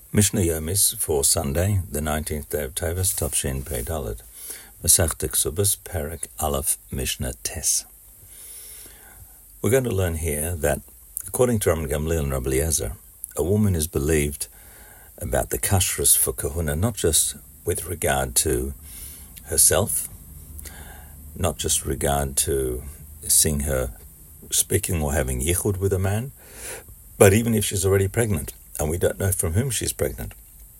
Mishnah Yomis for Sunday, the 19th day of Teves, Tavshin Pei Dalet, Masechta Ksubos, Perek Aleph, Mishnah Tes. We're going to learn here that, according to Rabban Gamliel and Rabbi Eliezer, a woman is believed about the kashrus for kahuna, not just with regard to herself, not just regard to seeing her speaking or having yichud with a man, but even if she's already pregnant and we don't know from whom she's pregnant,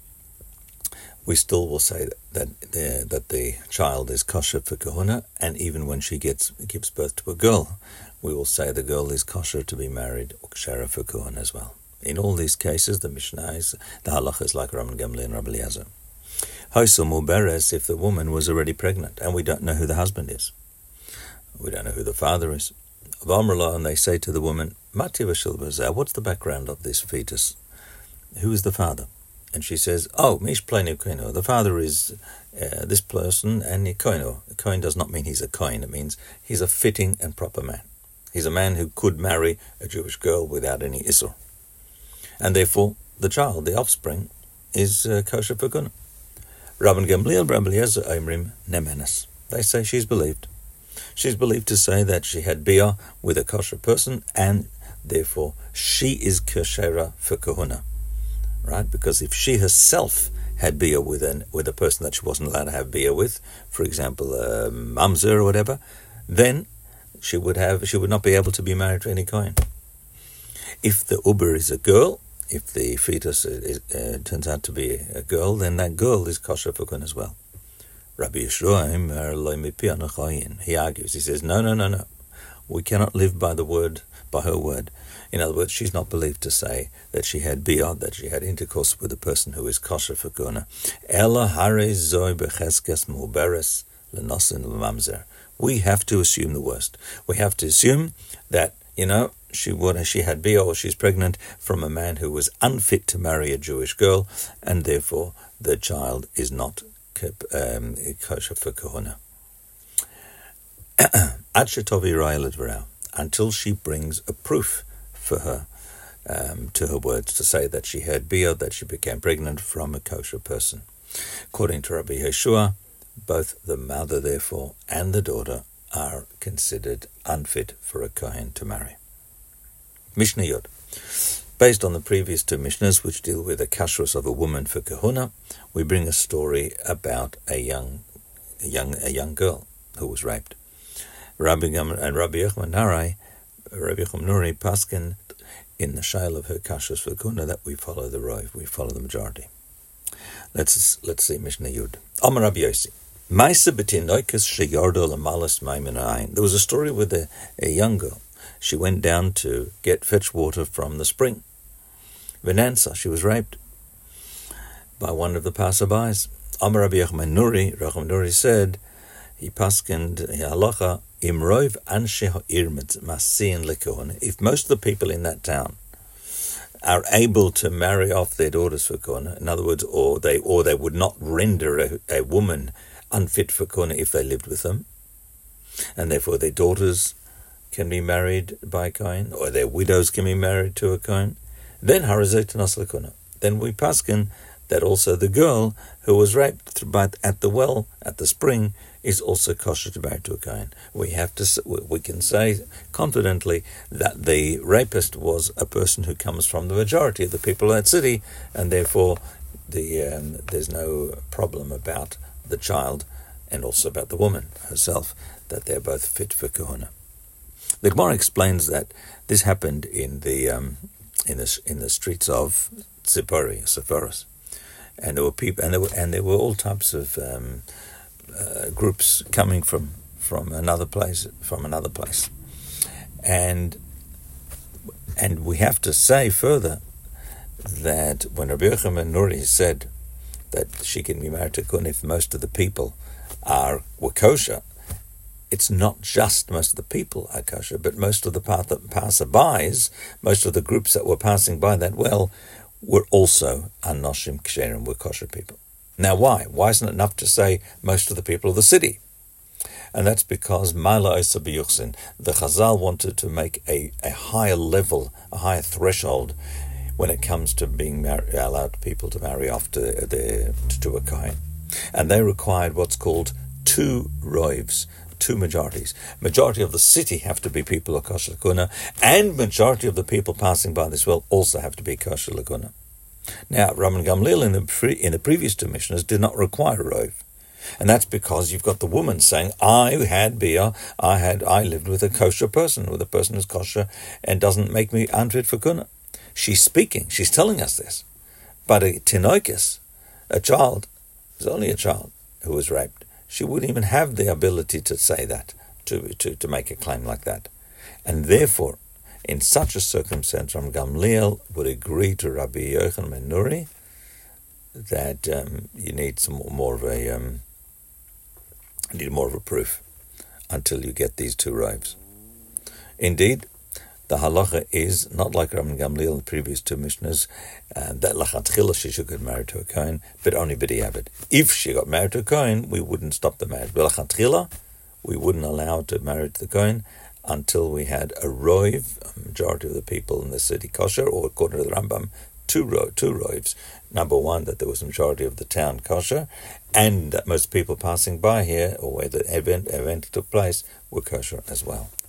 we still will say that the child is kosher for kahuna, and even when she gives birth to a girl, we will say the girl is kosher to be married or kosher for kahuna as well. In all these cases, the Mishnah is, the halacha is like Rabban Gamliel and Rabbi Eliezer. Hoysel muberes, if the woman was already pregnant and we don't know who the husband is, we don't know who the father is. V'amrla, and they say to the woman, Mati v'shil b'zeh, what's the background of this fetus? Who is the father? And she says, mish pleni koino, the father is this person, and koino. Koin does not mean he's a koin, it means he's a fitting and proper man. He's a man who could marry a Jewish girl without any issur. And therefore, the child, the offspring, is kosher for kahuna. Rabban Gamliel, Rabbi Eliezer, Omrim nemenes. They say she's believed. She's believed to say that she had bia with a kosher person, and therefore she is kosher for kahuna. Right? Because if she herself had bia with a person that she wasn't allowed to have bia with, for example, mamzer or whatever, then she would not be able to be married to any kohen. If the uber is a girl, if the fetus turns out to be a girl, then that girl is kosher for kohen as well. Rabbi Yeshua, he argues. He says, no. We cannot live by her word. In other words, she's not believed to say that she had bia, that she had intercourse with a person who is kosher for kahuna. Ela hare zoi becheskes muberes lenosin l'mamzer. We have to assume the worst. We have to assume that, she had bia or she's pregnant from a man who was unfit to marry a Jewish girl, and therefore the child is not kosher for kahuna. Until she brings a proof for her to her words, to say that she had bia, that she became pregnant from a kosher person. According to Rabbi Yeshua, both the mother, therefore, and the daughter are considered unfit for a kohen to marry. Mishnah Yod. Based on the previous two Mishnahs, which deal with the kashrus of a woman for kahuna, we bring a story about a young girl who was raped. Rabbi Yochanan Nuri paskin in the shail of her kashrus for kahuna that we follow the rov, we follow the majority. Let's see Mishnah Yud. Amar Rabbi Yossi. There was a story with a young girl. She went down to fetch water from the spring. Venansa, she was raped by one of the passerbys. Amar Rabbi Yochanan Nuri said, he paskined halacha imrov anshe ha'ir masin lekahuna. If most of the people in that town are able to marry off their daughters for kahuna, in other words, or they would not render a woman unfit for kahuna if they lived with them, and therefore their daughters can be married by a kohen, or their widows can be married to a kohen, then harazet nas lekahuna. Then we paskin that also the girl who was raped at the well, at the spring, is also kosher to marry to a kohen. We can say confidently that the rapist was a person who comes from the majority of the people of that city, and therefore there's no problem about the child and also about the woman herself, that they're both fit for kahuna. The Gemara explains that this happened in the streets of Sephoros. And there were people, and there were all types of groups coming from another place, and we have to say further that when Rabbi Yochanan Nuri said that she can be married to kahuna if most of the people were kosher, it's not just most of the people are kosher, but most of the passerbys, most of the groups that were passing by that well, were also anoshim ksherim, were kosher people. Now why? Why isn't it enough to say most of the people of the city? And that's because Ma'ala Isa B'Yuchsin, the Chazal wanted to make a higher level, a higher threshold when it comes to being allowed people to marry off to a Kohen. And they required what's called 2 roivs, 2 majorities. Majority of the city have to be people of kosher laguna, and majority of the people passing by this well also have to be kosher laguna. Now, Rabban Gamliel in the previous 2 Mishnahs did not require a rov. And that's because you've got the woman saying, I lived with a kosher person, with a person who's kosher and doesn't make me unfit for kuna. She's speaking, she's telling us this. But a tinoikis, a child, is only a child who was raped. She wouldn't even have the ability to say that, to make a claim like that. And therefore, in such a circumstance, Rabban Gamliel would agree to Rabbi Yochanan ben Nuri that you need some more of a proof until you get these 2 rovs. Indeed, the halacha is not like Rabban Gamliel in the previous 2 Mishnahs, that lachatchila she should get married to a Kohen, but only b'diavad. If she got married to a Kohen, we wouldn't stop the marriage. But lachatchila, we wouldn't allow her to marry to the Kohen until we had a rov, a majority of the people in the city kosher, or according to the Rambam, two rovs. Number one, that there was a majority of the town kosher, and that most people passing by here, or where the event took place, were kosher as well.